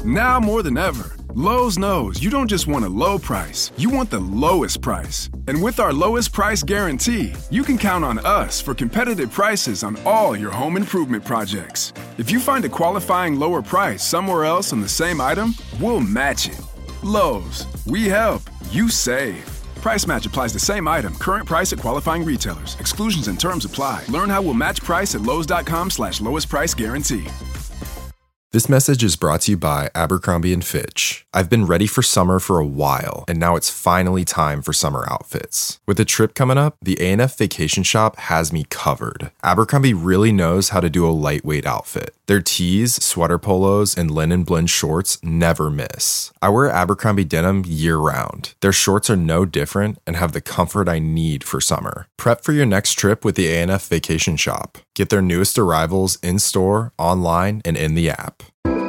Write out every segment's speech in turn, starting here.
Now more than ever, Lowe's knows you don't just want a low price, you want the lowest price. And with our lowest price guarantee, you can count on us for competitive prices on all your home improvement projects. If you find a qualifying lower price somewhere else on the same item, we'll match it. Lowe's, we help, you save. Price match applies to same item, current price at qualifying retailers. Exclusions and terms apply. Learn how we'll match price at lowes.com/lowest price guarantee. This message is brought to you by Abercrombie & Fitch. I've been ready for summer for a while, and now it's finally time for summer outfits. With the trip coming up, the A&F Vacation Shop has me covered. Abercrombie really knows how to do a lightweight outfit. Their tees, sweater polos, and linen blend shorts never miss. I wear Abercrombie denim year-round. Their shorts are no different and have the comfort I need for summer. Prep for your next trip with the A&F Vacation Shop. Get their newest arrivals in-store, online, and in the app.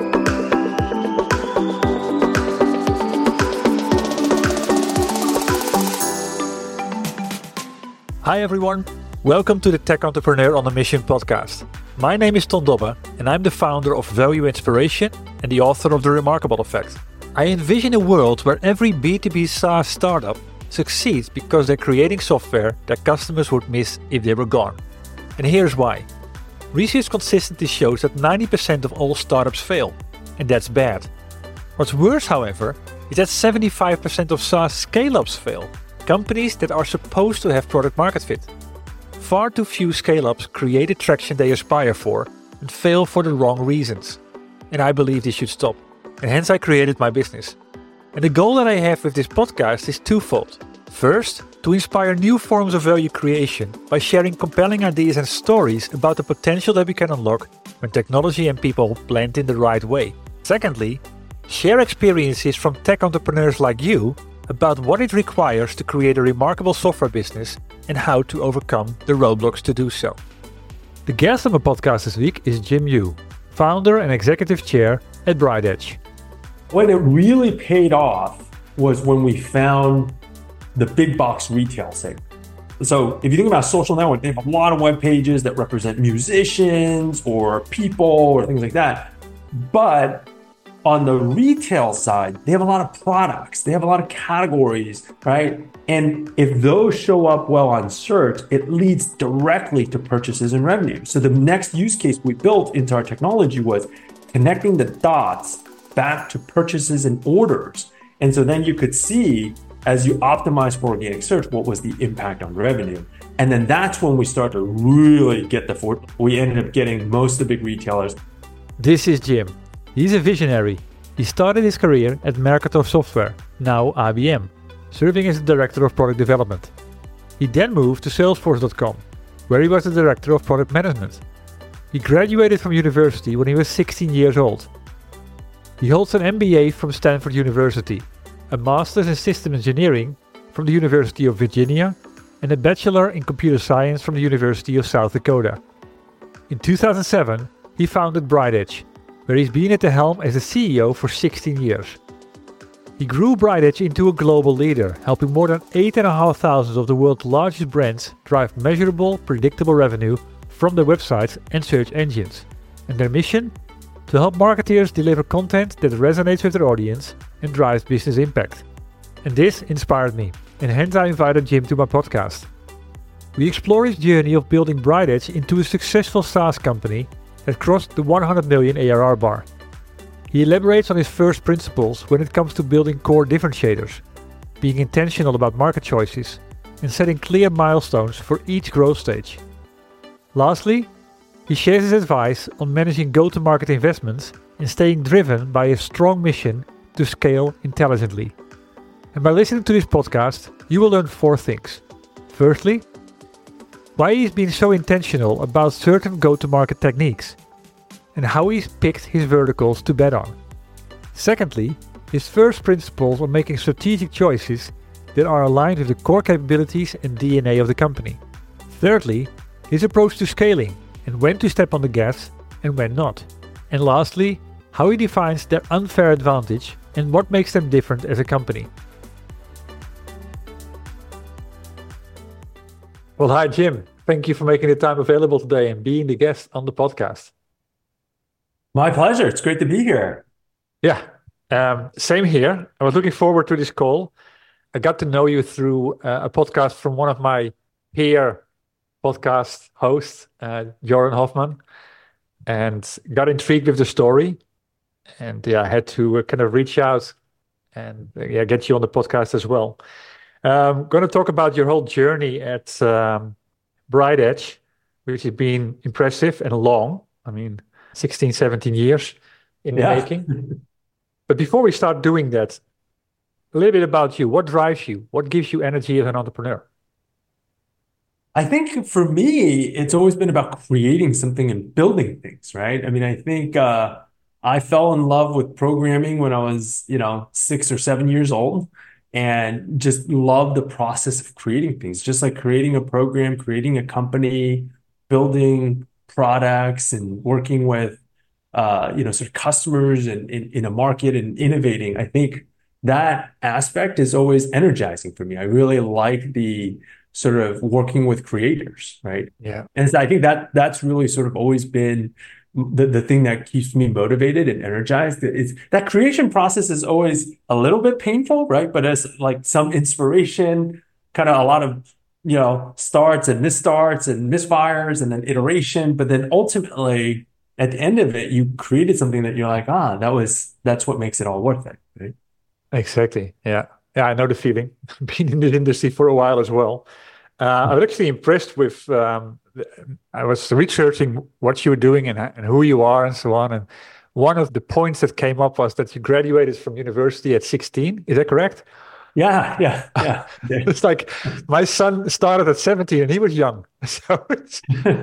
Hi everyone, welcome to the Tech Entrepreneur on a Mission podcast. My name is Ton Dobbe and I'm the founder of Value Inspiration and the author of The Remarkable Effect. I envision a world where every B2B SaaS startup succeeds because they're creating software that customers would miss if they were gone. And here's why. Research consistently shows that 90% of all startups fail, and that's bad. What's worse, however, is that 75% of SaaS scale-ups fail. Companies that are supposed to have product market fit. Far too few scale-ups create the traction they aspire for and fail for the wrong reasons. And I believe this should stop. And hence I created my business. And the goal that I have with this podcast is twofold. First, to inspire new forms of value creation by sharing compelling ideas and stories about the potential that we can unlock when technology and people blend in the right way. Secondly, share experiences from tech entrepreneurs like you about what it requires to create a remarkable software business and how to overcome the roadblocks to do so. The guest on my podcast this week is Jim Yu, founder and executive chair at BrightEdge. When it really paid off was when we found the big box retail segment. So if you think about social network, they have a lot of web pages that represent musicians or people or things like that. But on the retail side, they have a lot of products, they have a lot of categories, right? And if those show up well on search, it leads directly to purchases and revenue. So the next use case we built into our technology was connecting the dots back to purchases and orders. And so then you could see, as you optimize for organic search, what was the impact on revenue. And then that's when we start to really get we ended up getting most of the big retailers. This is Jim. He's a visionary. He started his career at Mercator Software, now IBM, serving as the director of product development. He then moved to Salesforce.com, where he was the director of product management. He graduated from university when he was 16 years old. He holds an MBA from Stanford University, a master's in system engineering from the University of Virginia, and a bachelor in computer science from the University of South Dakota. In 2007, he founded BrightEdge, where he's been at the helm as the CEO for 16 years. He grew BrightEdge into a global leader, helping more than 8,500 of the world's largest brands drive measurable, predictable revenue from their websites and search engines. And their mission? To help marketers deliver content that resonates with their audience and drives business impact. And this inspired me, and hence I invited Jim to my podcast. We explore his journey of building BrightEdge into a successful SaaS company that crossed the 100 million ARR bar. He elaborates on his first principles when it comes to building core differentiators, being intentional about market choices, and setting clear milestones for each growth stage. Lastly, he shares his advice on managing go-to-market investments and staying driven by a strong mission to scale intelligently. And by listening to this podcast, you will learn 4 things. Firstly, why he's been so intentional about certain go-to-market techniques, and how he's picked his verticals to bet on. Secondly, his first principles on making strategic choices that are aligned with the core capabilities and DNA of the company. Thirdly, his approach to scaling, and when to step on the gas and when not. And lastly, how he defines their unfair advantage and what makes them different as a company. Well, hi, Jim. Thank you for making the time available today and being the guest on the podcast. My pleasure. It's great to be here. Yeah, same here. I was looking forward to this call. I got to know you through a podcast from one of my peer podcast hosts, Joran Hoffman, and got intrigued with the story. And yeah, I had to kind of reach out and get you on the podcast as well. Going to talk about your whole journey at Bright Edge, which has been impressive and long. I mean, 16, 17 years in the making. But before we start doing that, a little bit about you. What drives you? What gives you energy as an entrepreneur? I think for me, it's always been about creating something and building things, right? I mean, I think I fell in love with programming when I was, 6 or 7 years old, and just loved the process of creating things, just like creating a program, creating a company, building products, and working with, sort of customers and in a market and innovating. I think that aspect is always energizing for me. I really like the sort of working with creators, right? Yeah. And so I think that's really sort of always been the thing that keeps me motivated and energized. It's that creation process is always a little bit painful, right? But it's like some inspiration, kind of a lot of, starts and misstarts and misfires and then iteration. But then ultimately at the end of it, you created something that you're like, that's what makes it all worth it, right? Exactly. Yeah. Yeah, I know the feeling. Been in this industry for a while as well. I was actually impressed with, I was researching what you were doing and who you are and so on. And one of the points that came up was that you graduated from university at 16. Is that correct? Yeah. It's like my son started at 17 and he was young. So it's...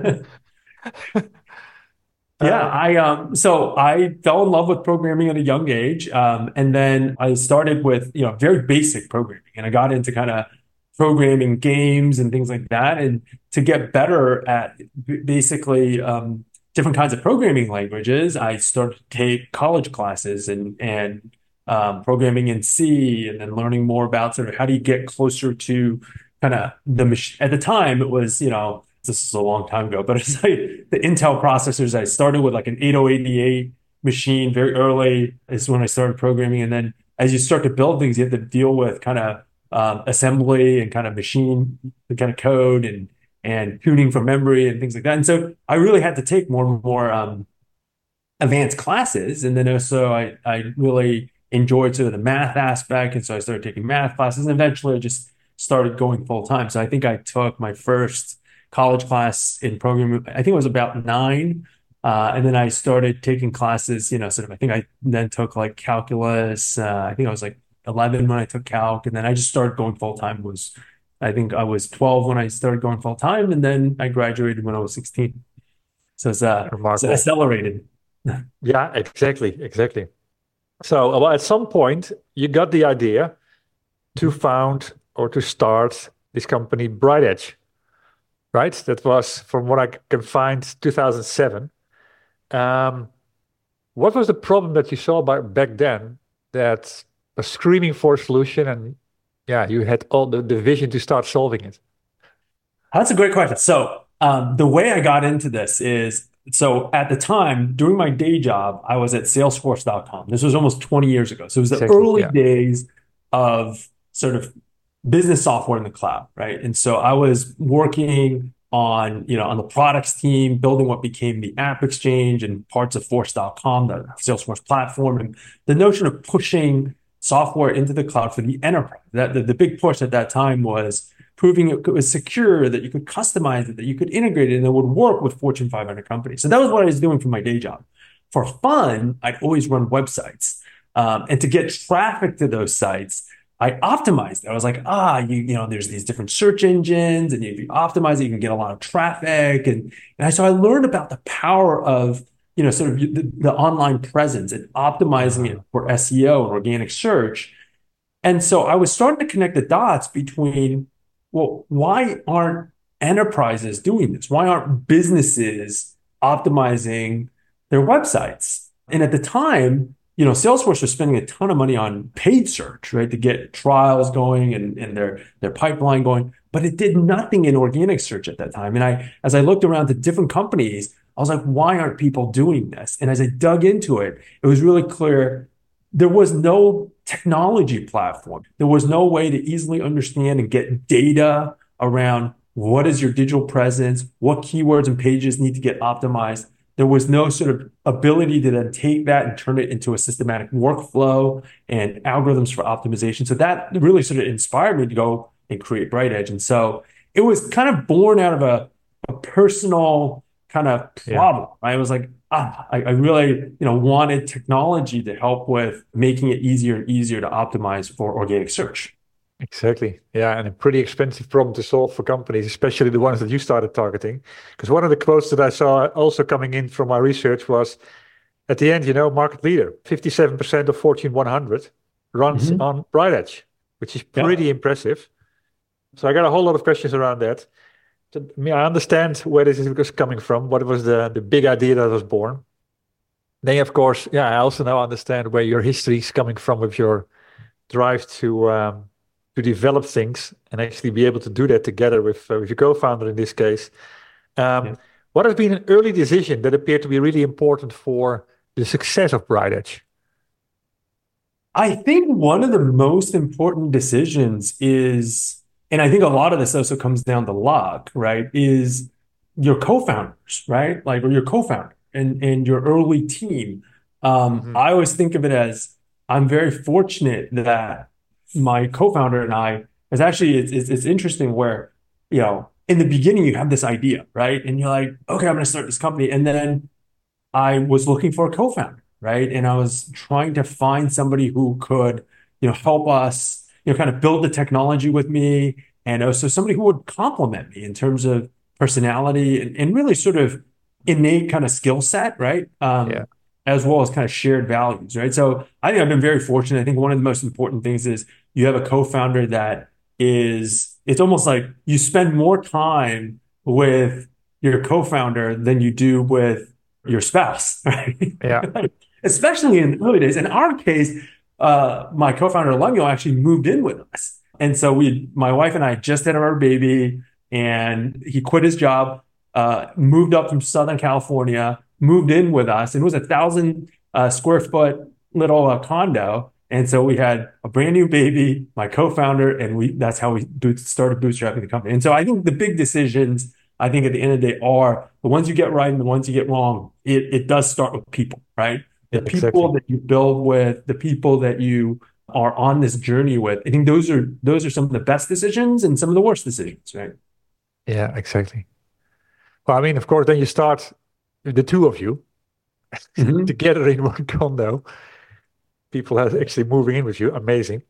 Yeah, so I fell in love with programming at a young age, and then I started with very basic programming, and I got into kind of programming games and things like that, and to get better at basically different kinds of programming languages, I started to take college classes and programming in C, and then learning more about sort of how do you get closer to kind of the machine. At the time, it was this is a long time ago, but it's like the Intel processors. I started with like an 8088 machine very early is when I started programming. And then as you start to build things, you have to deal with kind of assembly and kind of machine kind of code and tuning for memory and things like that. And so I really had to take more and more advanced classes. And then also I really enjoyed sort of the math aspect. And so I started taking math classes, and eventually I just started going full time. So I think I took my first college class in programming, I think it was about 9. And then I started taking classes, I think I then took like calculus. I think I was like 11 when I took calc. And then I just started going full time. I think I was 12 when I started going full time. And then I graduated when I was 16. So it's accelerated. Yeah, exactly. So at some point, you got the idea to found or to start this company, Bright Edge. Right? That was, from what I can find, 2007. What was the problem that you saw back then that was screaming for a solution, and you had all the vision to start solving it? That's a great question. So the way I got into this is, so at the time, during my day job, I was at Salesforce.com. This was almost 20 years ago. So it was the early days of sort of business software in the cloud, right? And so I was working on the products team, building what became the App Exchange and parts of Force.com, the Salesforce platform, and the notion of pushing software into the cloud for the enterprise. That the big push at that time was proving it was secure, that you could customize it, that you could integrate it, and it would work with Fortune 500 companies. So that was what I was doing for my day job. For fun, I'd always run websites, and to get traffic to those sites, I optimized it. I was like, there's these different search engines, and if you optimize it, you can get a lot of traffic. So I learned about the power of, sort of the online presence and optimizing it for SEO and organic search. And so I was starting to connect the dots between, well, why aren't enterprises doing this? Why aren't businesses optimizing their websites? And at the time, Salesforce was spending a ton of money on paid search, right, to get trials going and their pipeline going, but it did nothing in organic search at that time. And as I looked around to different companies, I was like, why aren't people doing this? And as I dug into it, it was really clear there was no technology platform. There was no way to easily understand and get data around what is your digital presence, what keywords and pages need to get optimized. There was no sort of ability to then take that and turn it into a systematic workflow and algorithms for optimization. So that really sort of inspired me to go and create BrightEdge. And so it was kind of born out of a personal kind of problem. Right? It was like, I really, wanted technology to help with making it easier and easier to optimize for organic search. Exactly. Yeah. And a pretty expensive problem to solve for companies, especially the ones that you started targeting. Because one of the quotes that I saw also coming in from my research was, at the end, market leader, 57% of Fortune 100 runs on BrightEdge, which is pretty impressive. So I got a whole lot of questions around that. I understand where this is coming from. What was the big idea that was born? Then, of course, I also now understand where your history is coming from with your drive to develop things and actually be able to do that together with your co-founder in this case. What has been an early decision that appeared to be really important for the success of BrightEdge? I think one of the most important decisions is, and I think a lot of this also comes down to luck, right, is your co-founders, right? Like, or your co-founder and your early team. I always think of it as, I'm very fortunate that my co-founder and I, it's interesting where, in the beginning you have this idea, right? And you're like, okay, I'm going to start this company. And then I was looking for a co-founder, right? And I was trying to find somebody who could, help us, kind of build the technology with me. And also somebody who would complement me in terms of personality and really sort of innate kind of skill set, right? As well as kind of shared values, right? So I think I've been very fortunate. I think one of the most important things is you have a co-founder that it's almost like you spend more time with your co-founder than you do with your spouse, right? Yeah. Especially in the early days. In our case, my co-founder, Lemuel, actually moved in with us. And so my wife and I just had our baby, and he quit his job, moved up from Southern California, moved in with us, and it was 1,000 square foot little condo. And so we had a brand new baby, my co-founder, and that's how we started bootstrapping the company. And so I think the big decisions, I think at the end of the day, are the ones you get right and the ones you get wrong. It does start with people, right? The people that you build with, the people that you are on this journey with. I think those are some of the best decisions and some of the worst decisions, right? Yeah, exactly. Well, I mean, of course, then you start the two of you together in one condo. People are actually moving in with you. Amazing.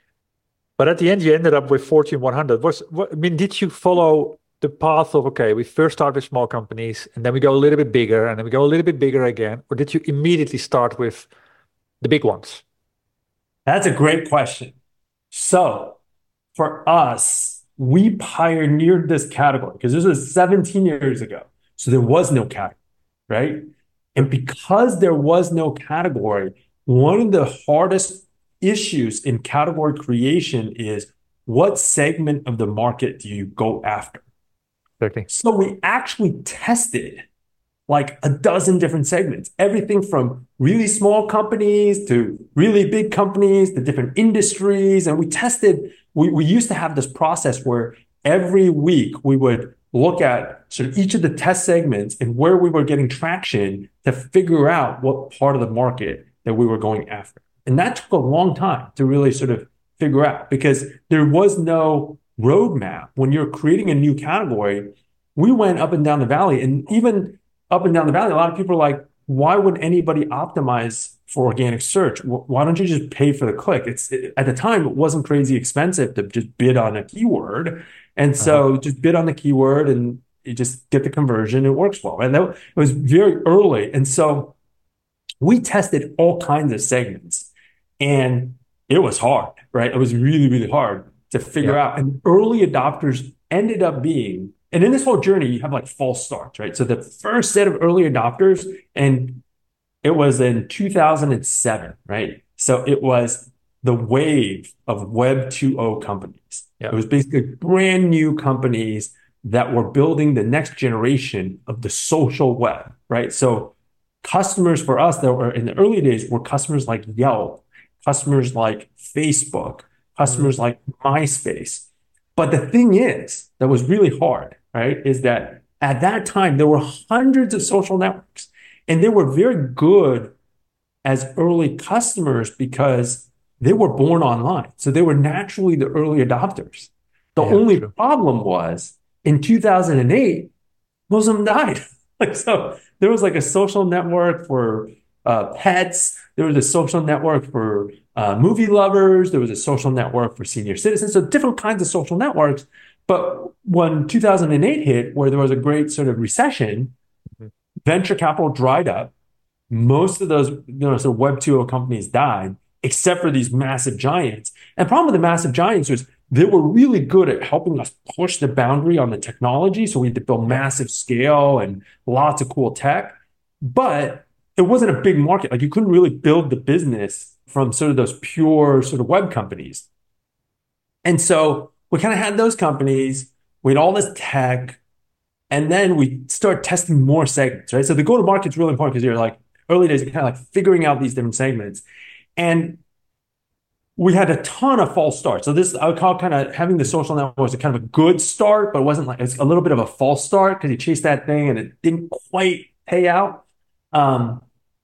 But at the end, you ended up with Fortune 100. Did you follow the path of, okay, we first start with small companies, and then we go a little bit bigger, and then we go a little bit bigger again? Or did you immediately start with the big ones? That's a great question. So for us, we pioneered this category because this was 17 years ago. So there was no category, right? And because there was no category, one of the hardest issues in category creation is, what segment of the market do you go after? Okay. So we actually tested like a dozen different segments, everything from really small companies to really big companies to different industries. And we tested, we used to have this process where every week we would look at sort of each of the test segments and where we were getting traction to figure out what part of the market that we were going after. And that took a long time to really sort of figure out, because there was no roadmap. When you're creating a new category, we went up and down the valley, and even up and down the valley, a lot of people are like, why would anybody optimize for organic search? Why don't you just pay for the click? At the time, it wasn't crazy expensive to just bid on a keyword. And so just bid on the keyword and you just get the conversion. It works well. And it was very early. And so we tested all kinds of segments, and it was hard, right? It was really, really hard to figure out. And early adopters ended up being, and in this whole journey, you have like false starts, right? So the first set of early adopters, and it was in 2007, right? So it was the wave of Web 2.0 companies. It was basically brand new companies that were building the next generation of the social web, right? So customers for us that were in the early days were customers like Yelp customers like Facebook, customers like MySpace. But the thing is, that was really hard, right? Is that at that time, there were hundreds of social networks, and they were very good as early customers because they were born online. So they were naturally the early adopters. The only problem was in 2008, most of them died. So there was like a social network for pets. There was a social network for movie lovers. There was a social network for senior citizens. So different kinds of social networks. But when 2008 hit, where there was a great sort of recession, venture capital dried up. Most of those, sort of Web 2.0 companies died, except for these massive giants. And the problem with the massive giants was they were really good at helping us push the boundary on the technology. So we had to build massive scale and lots of cool tech. But it wasn't a big market. Like you couldn't really build the business from sort of those pure sort of web companies. And so we kind of had those companies, we had all this tech, and then we start testing more segments, right? So the go-to-market is really important because you're like, early days, you're kind of like figuring out these different segments. And we had a ton of false starts. So this, I would call kind of having the social network was a kind of a good start, but it wasn't like, it's a little bit of a false start because you chased that thing and it didn't quite pay out. But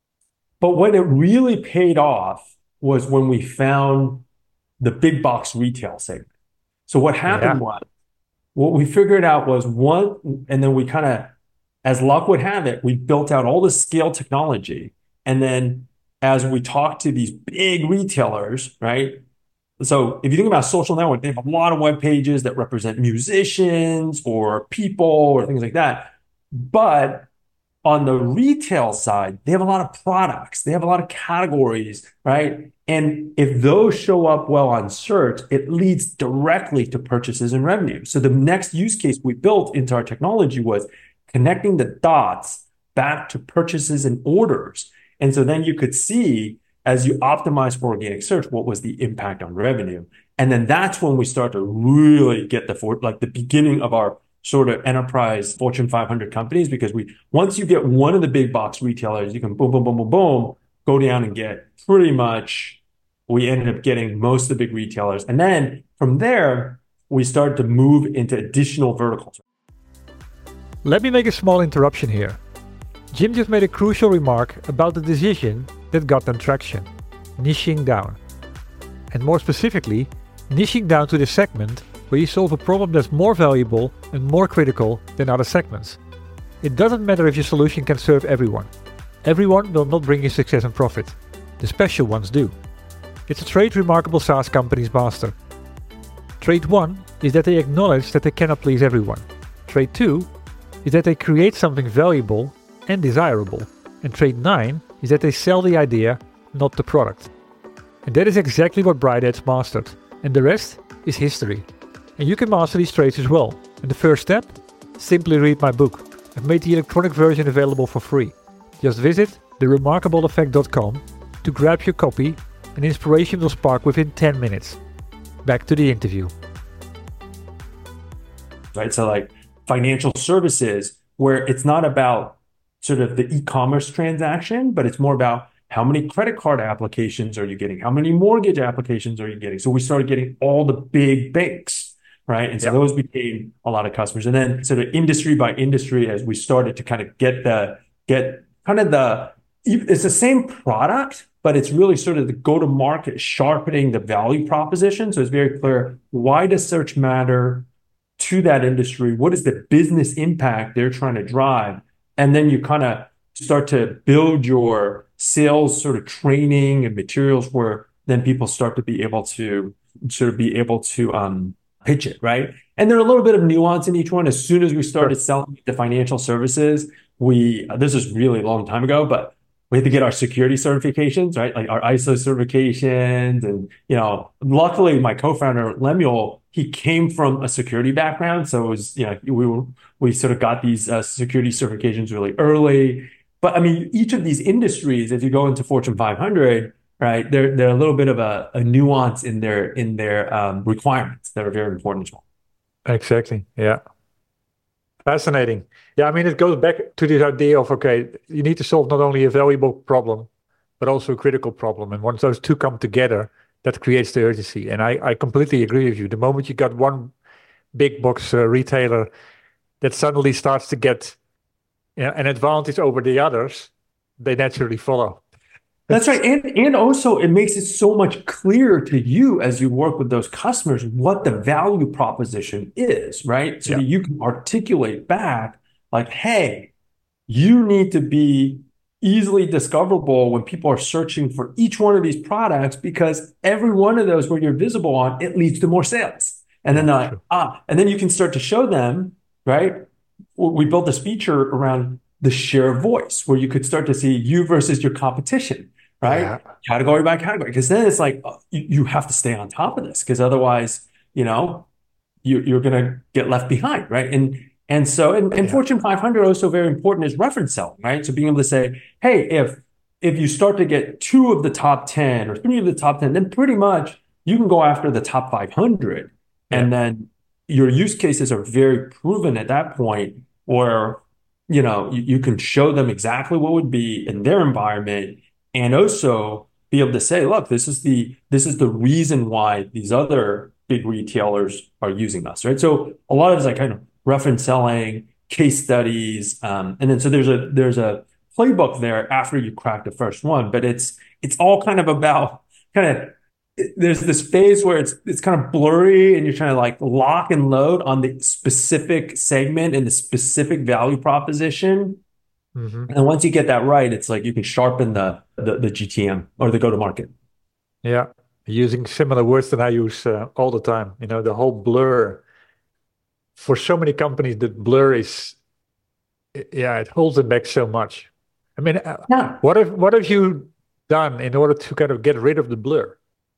when it really paid off was when we found the big box retail segment. So what happened was, what we figured out was one, and then we kind of, as luck would have it, we built out all the scale technology. And then as we talked to these big retailers, right? So if you think about social network, they have a lot of web pages that represent musicians or people or things like that. But on the retail side, they have a lot of products. They have a lot of categories, right? And if those show up well on search, it leads directly to purchases and revenue. So the next use case we built into our technology was connecting the dots back to purchases and orders. And so then you could see, as you optimize for organic search, what was the impact on revenue. And then that's when we start to really get the beginning of our sort of enterprise Fortune 500 companies, because once you get one of the big box retailers, you can boom, boom, boom, boom, boom, go down and get pretty much, we ended up getting most of the big retailers. And then from there, we started to move into additional verticals. Let me make a small interruption here. Jim just made a crucial remark about the decision that got them traction, niching down. And more specifically, niching down to the segment where you solve a problem that's more valuable and more critical than other segments. It doesn't matter if your solution can serve everyone. Everyone will not bring you success and profit. The special ones do. It's a trait remarkable SaaS companies master. Trait 1 is that they acknowledge that they cannot please everyone. Trait 2 is that they create something valuable and desirable. And trait 9 is that they sell the idea, not the product. And that is exactly what BrightEdge mastered. And the rest is history. And you can master these traits as well. And the first step? Simply read my book. I've made the electronic version available for free. Just visit theremarkableeffect.com to grab your copy, and inspiration will spark within 10 minutes. Back to the interview. Right, so like financial services, where it's not about sort of the e-commerce transaction, but it's more about how many credit card applications are you getting? How many mortgage applications are you getting? So we started getting all the big banks, right? And so those became a lot of customers. And then sort of industry by industry, as we started to kind of it's the same product, but it's really sort of the go-to-market, sharpening the value proposition. So it's very clear, why does search matter to that industry? What is the business impact they're trying to drive? And then you kind of start to build your sales sort of training and materials where then people start to be able to pitch it, right? And there's a little bit of nuance in each one. As soon as we started selling the financial services, this is really a long time ago, but we had to get our security certifications, right? Like our ISO certifications. And, luckily my co-founder, Lemuel, he came from a security background. So it was, we sort of got these security certifications really early. But I mean, each of these industries, if you go into Fortune 500, right, they're a little bit of a nuance in their requirements that are very important as well. Exactly. Yeah. Fascinating. Yeah, I mean, it goes back to this idea of, okay, you need to solve not only a valuable problem, but also a critical problem. And once those two come together, that creates the urgency. And I completely agree with you. The moment you got one big box retailer that suddenly starts to get an advantage over the others, they naturally follow. That's right. And also it makes it so much clearer to you as you work with those customers what the value proposition is, right? So that you can articulate back like, hey, you need to be easily discoverable when people are searching for each one of these products, because every one of those where you're visible on, it leads to more sales. And then and then you can start to show them, right? We built this feature around the share of voice where you could start to see you versus your competition, right? Category by category. Because then it's like you have to stay on top of this, because otherwise, you're going to get left behind, right? And Fortune 500 also very important is reference selling, right? So being able to say, hey, if you start to get 2 of the top 10 or 3 of the top 10, then pretty much you can go after the top 500. And then your use cases are very proven at that point, where you can show them exactly what would be in their environment, and also be able to say, look, this is the reason why these other big retailers are using us, right? So a lot of it's like kind of reference selling, case studies, and then so there's a playbook there after you crack the first one, but it's all kind of about there's this phase where it's kind of blurry and you're trying to like lock and load on the specific segment and the specific value proposition. Mm-hmm. And once you get that right, it's like you can sharpen the GTM or the go-to-market. Yeah, using similar words that I use all the time. The whole blur. For so many companies, the blur is, it holds them back so much. I mean, what have you done in order to kind of get rid of the blur?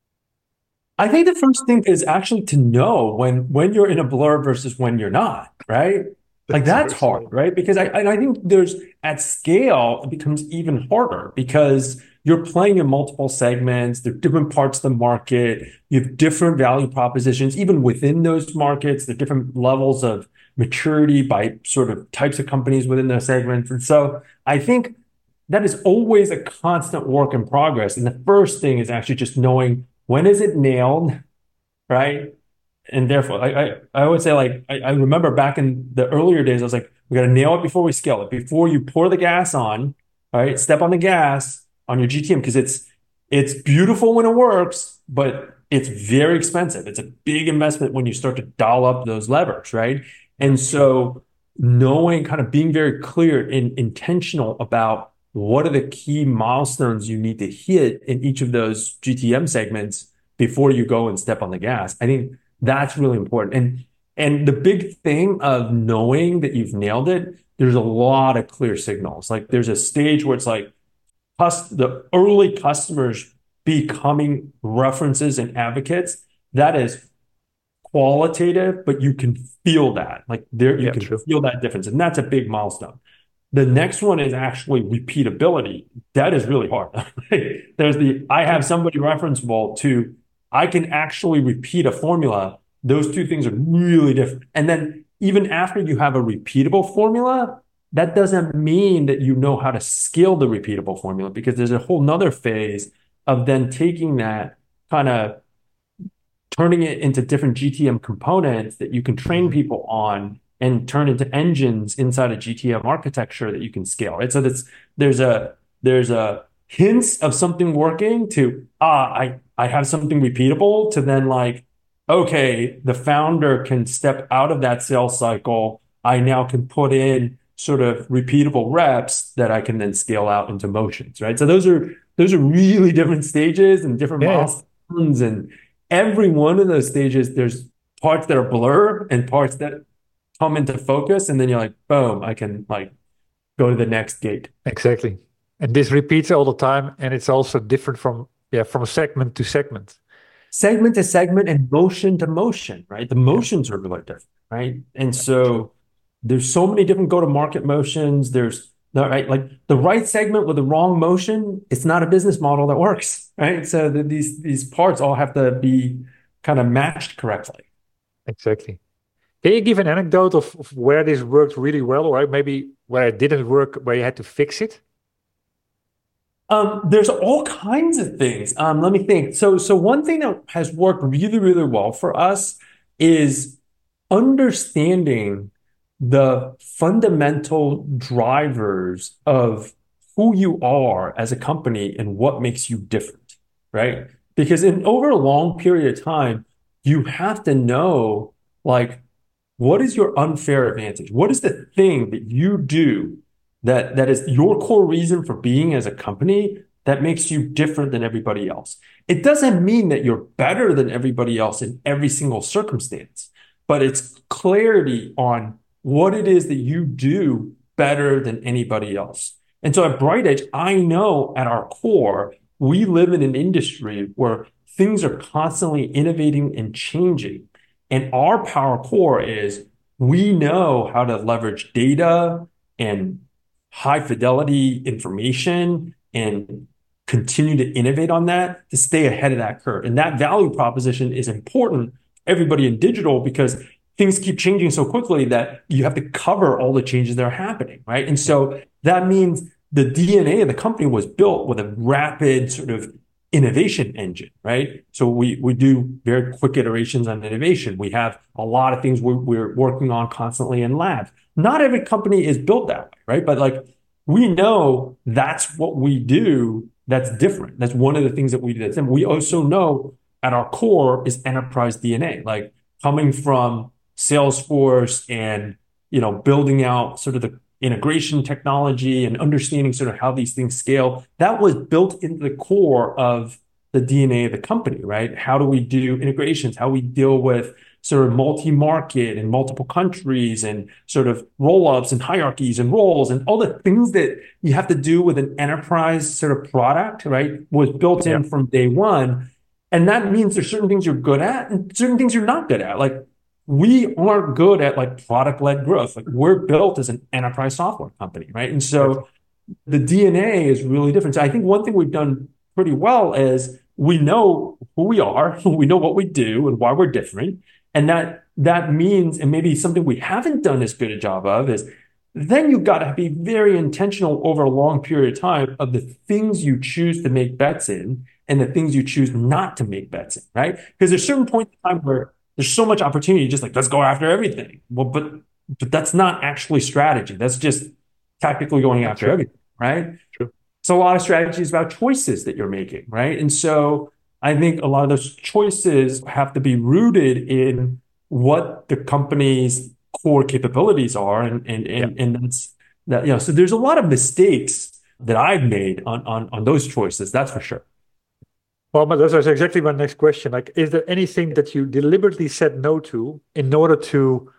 I think the first thing is actually to know when you're in a blur versus when you're not, right? Like that's hard, right? Because I think at scale, it becomes even harder because you're playing in multiple segments. There are different parts of the market. You have different value propositions. Even within those markets, there are different levels of maturity by sort of types of companies within those segments. And so I think that is always a constant work in progress. And the first thing is actually just knowing when is it nailed, right? And therefore, I would say, like, I remember back in the earlier days, I was like, we got to nail it before we scale it. Before you pour the gas on, right? Step on the gas on your GTM, because it's beautiful when it works, but it's very expensive. It's a big investment when you start to dial up those levers, right? And so knowing, kind of being very clear and intentional about what are the key milestones you need to hit in each of those GTM segments before you go and step on the gas. I think that's really important. And the big thing of knowing that you've nailed it, there's a lot of clear signals. Like there's a stage where it's like the early customers becoming references and advocates. That is qualitative, but you can feel that. Like you can feel that difference. And that's a big milestone. The next one is actually repeatability. That is really hard. There's I have somebody referenceable to I can actually repeat a formula. Those two things are really different. And then even after you have a repeatable formula, that doesn't mean that you know how to scale the repeatable formula, because there's a whole nother phase of then taking that, kind of turning it into different GTM components that you can train people on and turn into engines inside a GTM architecture that you can scale, right? So there's a hints of something working to, I have something repeatable, to then like, okay, the founder can step out of that sales cycle. I now can put in sort of repeatable reps that I can then scale out into motions, right? So those are really different stages and different milestones. And every one of those stages, there's parts that are blur and parts that come into focus. And then you're like, boom, I can like go to the next gate. Exactly. And this repeats all the time. And it's also different from segment to segment. Segment to segment and motion to motion, right? The motions are really different, right? And so there's so many different go-to-market motions. There's the right segment with the wrong motion. It's not a business model that works, right? So these parts all have to be kind of matched correctly. Exactly. Can you give an anecdote of where this worked really well, or maybe where it didn't work, where you had to fix it? There's all kinds of things. Let me think. So one thing that has worked really, really well for us is understanding the fundamental drivers of who you are as a company and what makes you different, right? Because over a long period of time, you have to know, like, what is your unfair advantage? What is the thing that you do that is your core reason for being as a company that makes you different than everybody else? It doesn't mean that you're better than everybody else in every single circumstance, but it's clarity on what it is that you do better than anybody else. And so at BrightEdge, I know at our core, we live in an industry where things are constantly innovating and changing. And our power core is we know how to leverage data and high fidelity information and continue to innovate on that to stay ahead of that curve. And that value proposition is important for everybody in digital because things keep changing so quickly that you have to cover all the changes that are happening, right? And so that means the DNA of the company was built with a rapid sort of innovation engine, right? So we do very quick iterations on innovation. We have a lot of things we're working on constantly in labs. Not every company is built that way, right? But like we know that's what we do that's different. That's one of the things that we do that's different. We also know at our core is enterprise DNA, like coming from Salesforce and building out sort of the integration technology and understanding sort of how these things scale. That was built into the core of the DNA of the company, right? How do we do integrations? How we deal with sort of multi-market and multiple countries and sort of roll-ups and hierarchies and roles and all the things that you have to do with an enterprise sort of product, right? Was built in from day one. And that means there's certain things you're good at and certain things you're not good at. Like we aren't good at like product-led growth. Like we're built as an enterprise software company, right? And so the DNA is really different. So I think one thing we've done pretty well is we know who we are, we know what we do and why we're different. And that means, and maybe something we haven't done as good a job of is then you've got to be very intentional over a long period of time of the things you choose to make bets in and the things you choose not to make bets in, right? Because there's certain points in time where there's so much opportunity, just like, let's go after everything. Well, but that's not actually strategy. That's just tactically going after everything, right? True. So a lot of strategy is about choices that you're making, right? And so I think a lot of those choices have to be rooted in what the company's core capabilities are. And that's that, so there's a lot of mistakes that I've made on those choices, that's for sure. Well, but that was exactly my next question. Like, is there anything that you deliberately said no to in order to,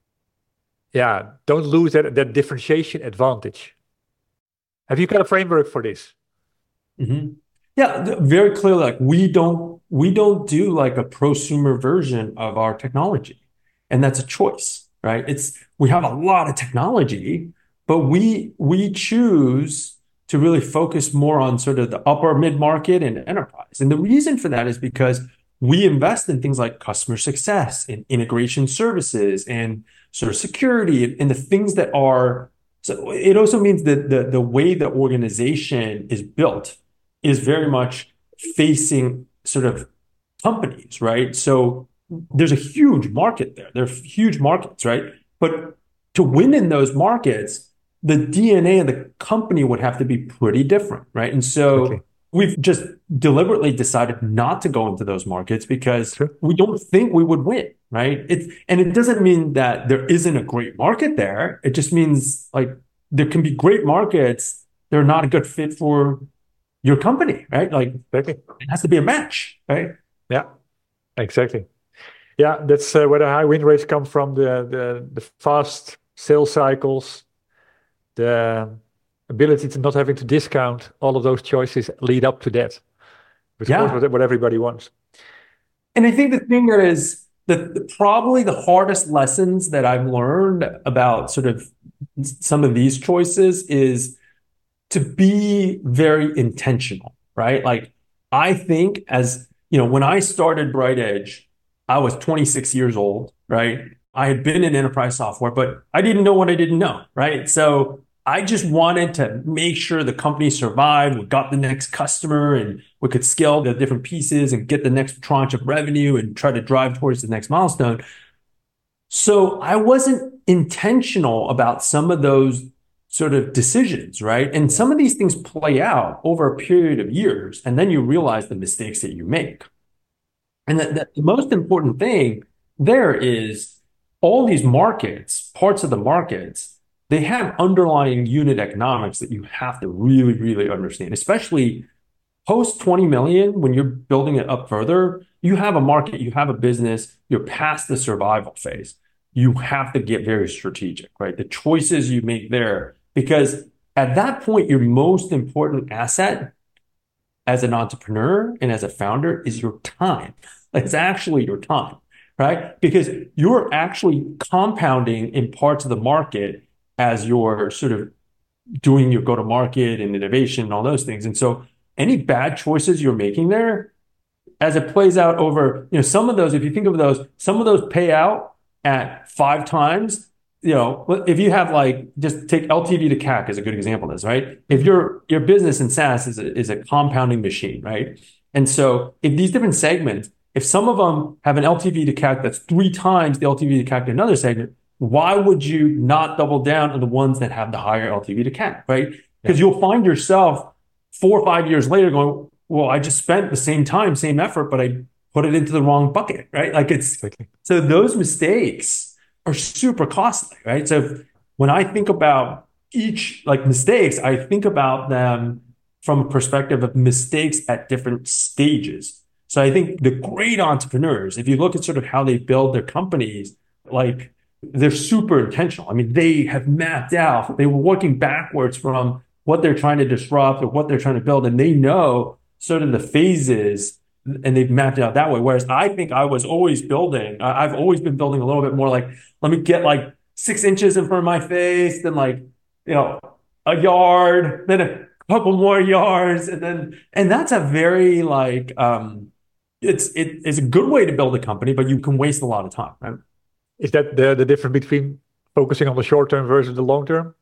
don't lose that differentiation advantage? Have you got a framework for this? Mm-hmm. Yeah, very clearly. Like we don't do like a prosumer version of our technology, and that's a choice, right? We have a lot of technology, but we choose to really focus more on sort of the upper mid-market and enterprise. And the reason for that is because we invest in things like customer success and integration services and sort of security and the things that are, so it also means that the way the organization is built is very much facing sort of companies, right? So there's a huge market there. There are huge markets, right? But to win in those markets, the DNA of the company would have to be pretty different, right? And so we've just deliberately decided not to go into those markets because we don't think we would win, right? It doesn't mean that there isn't a great market there. It just means like there can be great markets. They're not a good fit for your company, right? Like it has to be a match, right? Yeah, exactly. Yeah, that's where the high win rates come from, the fast sales cycles, the ability to not having to discount. All of those choices lead up to that. Which of course what everybody wants. And I think the thing that is probably the hardest lessons that I've learned about sort of some of these choices is to be very intentional, right? Like I think when I started BrightEdge, I was 26 years old, right? I had been in enterprise software, but I didn't know what I didn't know, right? So I just wanted to make sure the company survived, we got the next customer, and we could scale the different pieces and get the next tranche of revenue and try to drive towards the next milestone. So I wasn't intentional about some of those sort of decisions, right? And some of these things play out over a period of years, and then you realize the mistakes that you make. And the most important thing there is all these markets, parts of the markets, they have underlying unit economics that you have to really, really understand, especially post 20 million, when you're building it up further, you have a market, you have a business, you're past the survival phase. You have to get very strategic, right? The choices you make there, because at that point, your most important asset as an entrepreneur and as a founder is your time. It's actually your time, right? Because you're actually compounding in parts of the market as you're sort of doing your go-to-market and innovation and all those things. And so any bad choices you're making there, as it plays out over, some of those, if you think of those, some of those pay out at 5 times. If you have just take LTV to CAC as a good example of this, right? If your business in SaaS is a compounding machine, right? And so if these different segments, if some of them have an LTV to CAC that's 3 times the LTV to CAC in another segment, why would you not double down on the ones that have the higher LTV to CAC, right? Because you'll find yourself 4 or 5 years later going, well, I just spent the same time, same effort, but I put it into the wrong bucket, right? So those mistakes are super costly, right? So when I think about each mistakes, I think about them from a perspective of mistakes at different stages. So I think the great entrepreneurs, if you look at sort of how they build their companies, they're super intentional. I mean, they have mapped out, they were working backwards from what they're trying to disrupt or what they're trying to build, and they know sort of the phases, and they've mapped it out that way. Whereas I think I was always building, I've always been building a little bit more let me get 6 inches in front of my face, then a yard, then a couple more yards. And that's a very it's a good way to build a company, but you can waste a lot of time, right? Is that the difference between focusing on the short term versus the long term?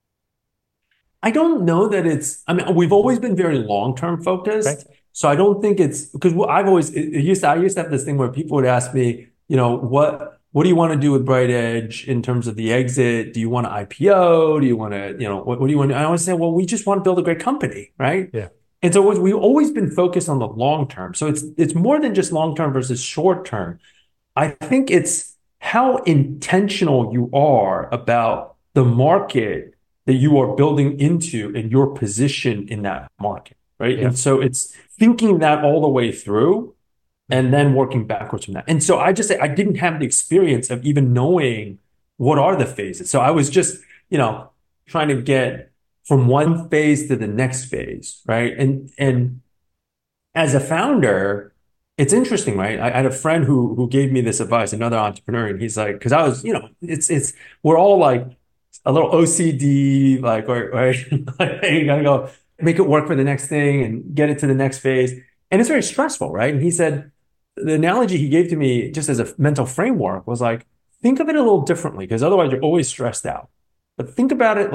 I don't know that we've always been very long-term focused. Okay. So I don't think it's because I used to have this thing where people would ask me, what do you want to do with BrightEdge in terms of the exit? Do you want to IPO? Do you want to, what do you want to do? I always say, well, we just want to build a great company, right? Yeah. And so we've always been focused on the long term. So it's more than just long term versus short term. I think it's how intentional you are about the market that you are building into and your position in that market, right? Yeah. And so it's thinking that all the way through and then working backwards from that. And so I just say I didn't have the experience of even knowing what are the phases. So I was just, trying to get from one phase to the next phase, right? And as a founder, it's interesting, right? I had a friend who gave me this advice, another entrepreneur, and he's like, because I was, we're all a little OCD, right? You gotta go make it work for the next thing and get it to the next phase. And it's very stressful, right? And he said, the analogy he gave to me just as a mental framework was think of it a little differently, because otherwise you're always stressed out. But think about it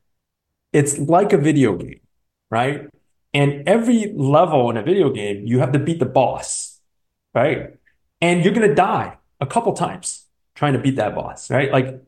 it's like a video game, right? And every level in a video game, you have to beat the boss, right? And you're going to die a couple times trying to beat that boss, right?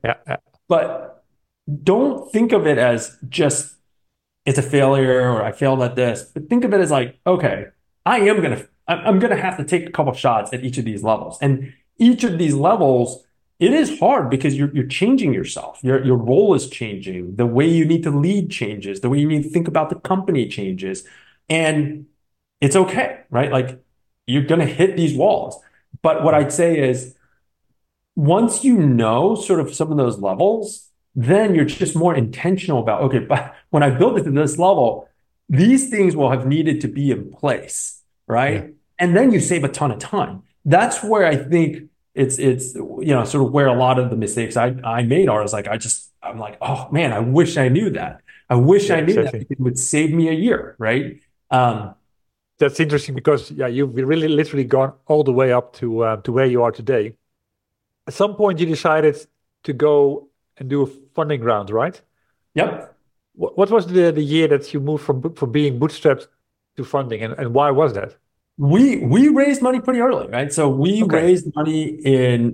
But don't think of it as just it's a failure or I failed at this. But think of it as okay, I'm going to have to take a couple shots at each of these levels. And each of these levels, it is hard because you're changing yourself. Your role is changing. The way you need to lead changes. The way you need to think about the company changes. And it's okay, right? You're going to hit these walls. But what I'd say is once you know sort of some of those levels, then you're just more intentional about, okay, but when I build it to this level, these things will have needed to be in place, right? Yeah. And then you save a ton of time. That's where I think it's sort of where a lot of the mistakes I made are I'm like, oh man, I wish I knew that. I wish I knew that because it would save me a year, right? That's interesting because you've really literally gone all the way up to where you are today. At some point, you decided to go and do a funding round, right? Yep. What was the year that you moved from being bootstrapped to funding, and why was that? We raised money pretty early, right? So we Okay. raised money in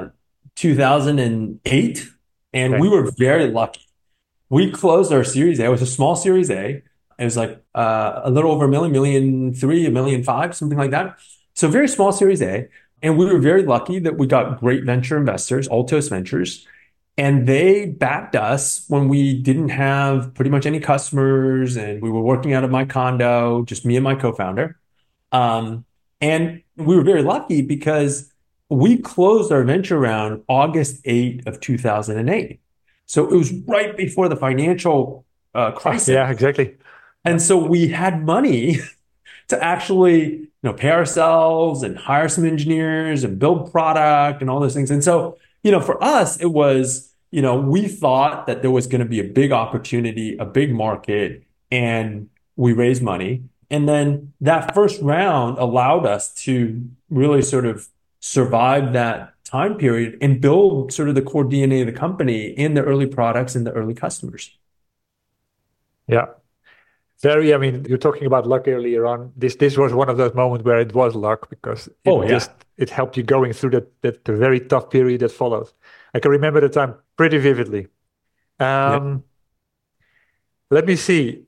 2008, and we Okay. were very lucky. We closed our Series A. It was a small Series A. It was like a little over a million, million three, a million five, something like that. So very small Series A. And we were very lucky that we got great venture investors, Altos Ventures, and they backed us when we didn't have pretty much any customers, and we were working out of my condo, just me and my co-founder. Um, and we were very lucky because we closed our venture round August 8th of 2008. So it was right before the financial crisis. Yeah, exactly. And so we had money to actually, pay ourselves and hire some engineers and build product and all those things. And so, for us, it was, we thought that there was going to be a big opportunity, a big market, and we raised money. And then that first round allowed us to really sort of survive that time period and build sort of the core DNA of the company in the early products and the early customers. Yeah. I mean, you're talking about luck earlier on. This was one of those moments where it was luck because Oh, yeah. it helped you going through that the very tough period that followed. I can remember the time pretty vividly. Yeah. Let me see.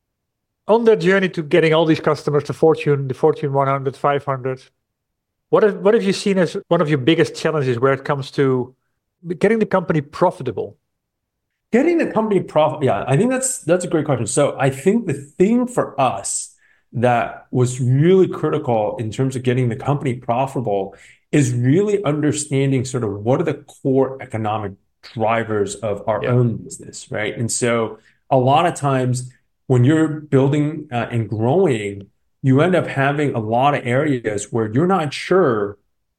On that journey to getting all these customers, the Fortune 100, 500, what have you seen as one of your biggest challenges where it comes to getting the company profitable? Getting the company profit, yeah, I think that's a great question. So I think the thing for us that was really critical in terms of getting the company profitable is really understanding sort of what are the core economic drivers of our own business, right? And so a lot of times when you're building and growing, you end up having a lot of areas where you're not sure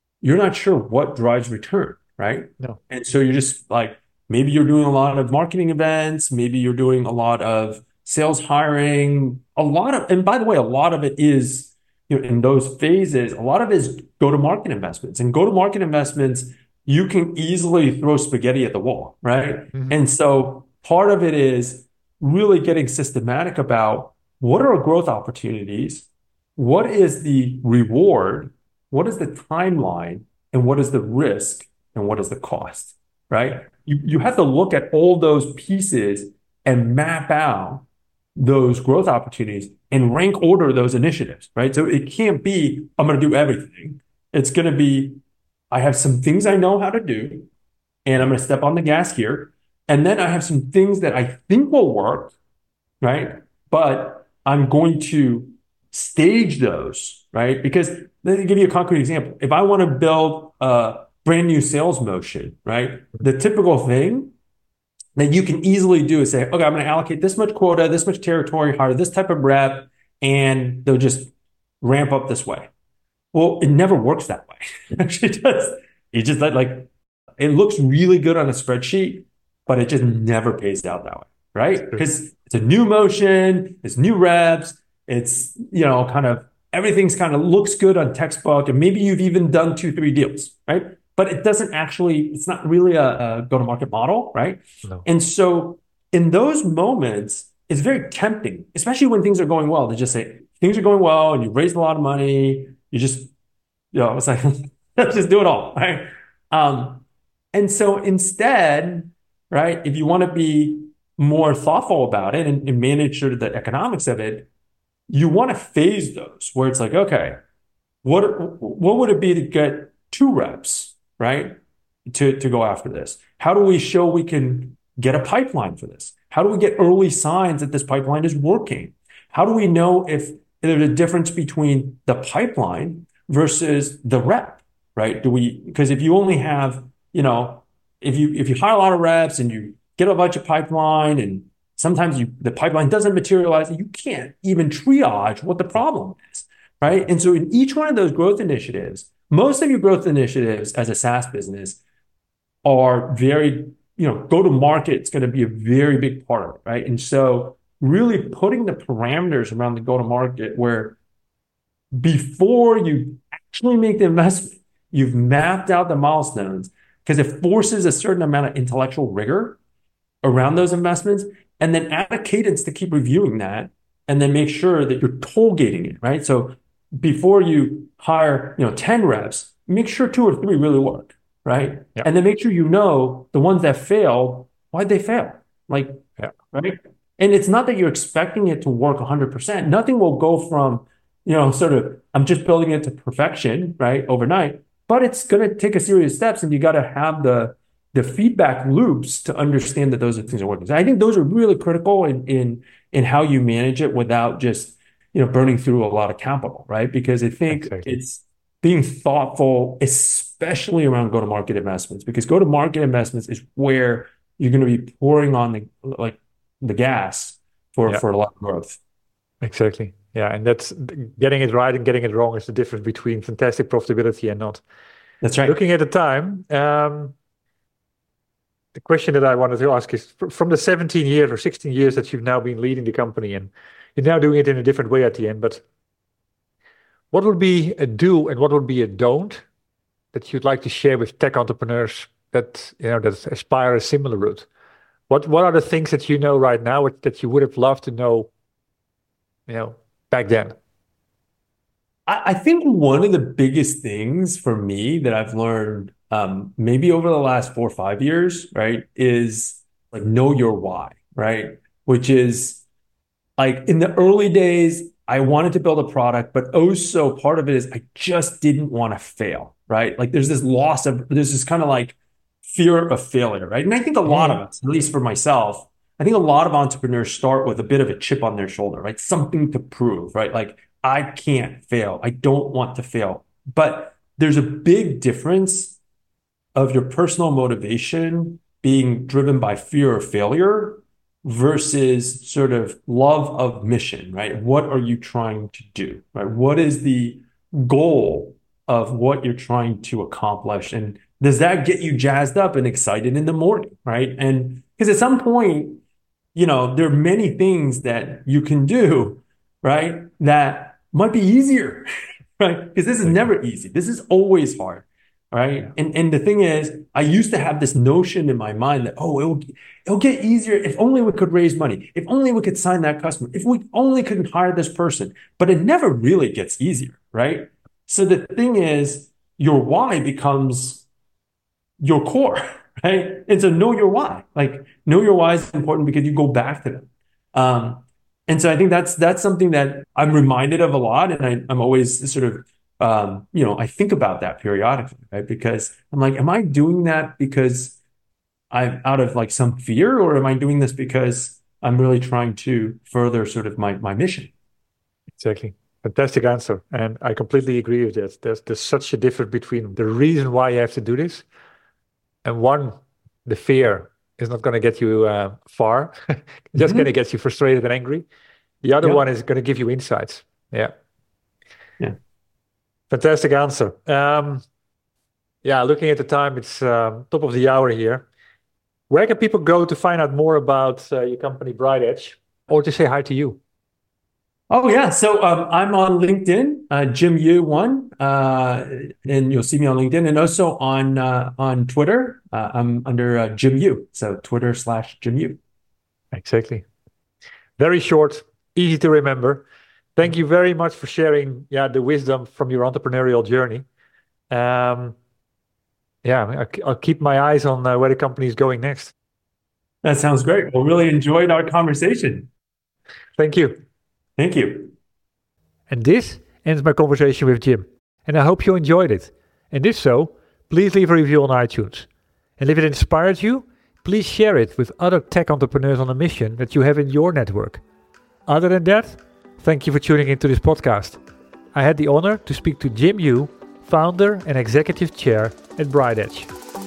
what drives return, right? No. And so you're just like, maybe you're doing a lot of marketing events, maybe you're doing a lot of sales hiring, and by the way, a lot of it is, in those phases, a lot of it is go-to-market investments. And go-to-market investments, you can easily throw spaghetti at the wall, right? Mhm. And so part of it is really getting systematic about what are our growth opportunities, what is the reward, what is the timeline, and what is the risk, and what is the cost, right? You have to look at all those pieces and map out those growth opportunities and rank order those initiatives, right? So it can't be, I'm going to do everything. It's going to be, I have some things I know how to do, and I'm going to step on the gas here. And then I have some things that I think will work, right? But I'm going to stage those, right? Because let me give you a concrete example. If I want to build a brand new sales motion, right? The typical thing that you can easily do is say, okay, I'm going to allocate this much quota, this much territory, hire this type of rep, and they'll just ramp up this way. Well, it never works that way. It actually does. It just like it looks really good on a spreadsheet, but it just never pays out that way, right? Because it's a new motion, it's new reps, it's kind of everything's kind of looks good on textbook, and maybe you've even done 2, 3 deals, right? But it doesn't actually, it's not really a go-to-market model, right? No. And so in those moments, it's very tempting, especially when things are going well, to just say, things are going well and you've raised a lot of money. You just, it's like, let's just do it all, right? And so instead, right, if you want to be more thoughtful about it and manage sort of the economics of it, you want to phase those where it's like, okay, what would it be to get 2 reps, right? To go after this? How do we show we can get a pipeline for this? How do we get early signs that this pipeline is working? How do we know if there's a difference between the pipeline versus the rep, right? Because if you only have, if you hire a lot of reps and you get a bunch of pipeline and sometimes the pipeline doesn't materialize, you can't even triage what the problem is, right? And so in each one of those growth initiatives, most of your growth initiatives as a SaaS business are very, go-to-market is going to be a very big part of it, right? And so really putting the parameters around the go-to-market where before you actually make the investment, you've mapped out the milestones because it forces a certain amount of intellectual rigor around those investments. and then add a cadence to keep reviewing that, and then make sure that you're toll gating it, right? So before you hire, 10 reps, make sure 2 or 3 really work, right? Yeah. And then make sure the ones that failed, why'd they fail? Right? And it's not that you're expecting it to work 100%. Nothing will go from, I'm just building it to perfection, right, overnight. But it's going to take a series of steps, and you got to have the feedback loops to understand that those things are working. So I think those are really critical in how you manage it without just, burning through a lot of capital, right? Because I think it's being thoughtful, especially around go-to-market investments, because go-to-market investments is where you're going to be pouring on the gas for a lot of growth. Exactly. Yeah, and that's getting it right and getting it wrong is the difference between fantastic profitability and not. That's right. Looking at the time, the question that I wanted to ask is, from the 17 years or 16 years that you've now been leading the company, and you're now doing it in a different way at the end, but what would be a do and what would be a don't that you'd like to share with tech entrepreneurs that that aspire a similar route? What are the things that you know right now that you would have loved to know, back then? I think one of the biggest things for me that I've learned maybe over the last 4 or 5 years, right, is know your why, right? Which is in the early days, I wanted to build a product, but also part of it is I just didn't want to fail, right? There's this kind of fear of failure, right? And I think a lot of us, at least for myself, I think a lot of entrepreneurs start with a bit of a chip on their shoulder, right? Something to prove, right? I can't fail. I don't want to fail. But there's a big difference of your personal motivation being driven by fear of failure versus sort of love of mission, right? What are you trying to do, right? What is the goal of what you're trying to accomplish? And does that get you jazzed up and excited in the morning, right? And because at some point, there are many things that you can do, right, that might be easier, right? Because this is never easy. This is always hard, right? And the thing is, I used to have this notion in my mind that, it'll get easier if only we could raise money, if only we could sign that customer, if we only could hire this person. But it never really gets easier, right? So the thing is, your why becomes your core, right? And so know your why. Know your why is important because you go back to them. And so I think that's something that I'm reminded of a lot, and I'm always sort of I think about that periodically, right? Because I'm am I doing that because I'm out of some fear, or am I doing this because I'm really trying to further sort of my mission? Exactly. Fantastic answer. And I completely agree with that. There's such a difference between the reason why you have to do this, and one, the fear is not going to get you far, just going to get you frustrated and angry. The other one is going to give you insights. Yeah. Fantastic answer. Looking at the time, it's top of the hour here. Where can people go to find out more about your company, BrightEdge, or to say hi to you? Oh, yeah. So I'm on LinkedIn, JimYu1, and you'll see me on LinkedIn, and also on Twitter. I'm under JimYu, so Twitter/JimYu. Exactly. Very short, easy to remember. Thank you very much for sharing the wisdom from your entrepreneurial journey. I'll keep my eyes on where the company is going next. That sounds great. Well, really enjoyed our conversation. Thank you. Thank you. And this ends my conversation with Jim. And I hope you enjoyed it. And if so, please leave a review on iTunes. And if it inspired you, please share it with other tech entrepreneurs on a mission that you have in your network. Other than that, thank you for tuning into this podcast. I had the honor to speak to Jim Yu, founder and executive chair at BrightEdge.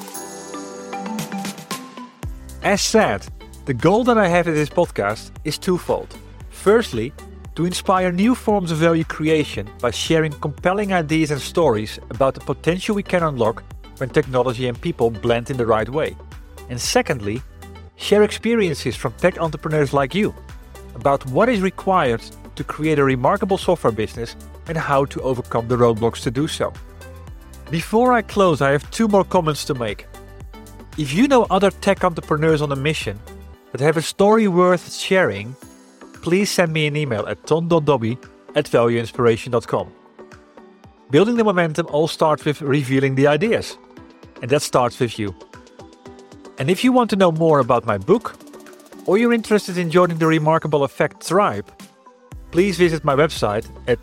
As said, the goal that I have in this podcast is twofold. Firstly, to inspire new forms of value creation by sharing compelling ideas and stories about the potential we can unlock when technology and people blend in the right way. And secondly, share experiences from tech entrepreneurs like you about what is required to create a remarkable software business and how to overcome the roadblocks to do so. Before I close, I have 2 more comments to make. If you know other tech entrepreneurs on a mission that have a story worth sharing, please send me an email at ton.dobby@valueinspiration.com. Building the momentum all starts with revealing the ideas, and that starts with you. And if you want to know more about my book, or you're interested in joining the Remarkable Effect tribe, please visit my website at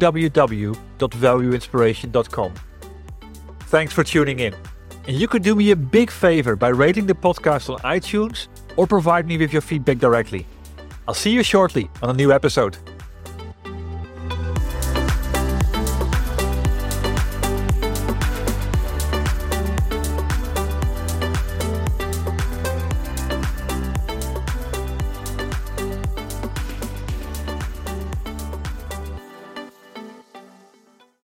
www.valueinspiration.com. Thanks for tuning in. And you could do me a big favor by rating the podcast on iTunes or provide me with your feedback directly. I'll see you shortly on a new episode.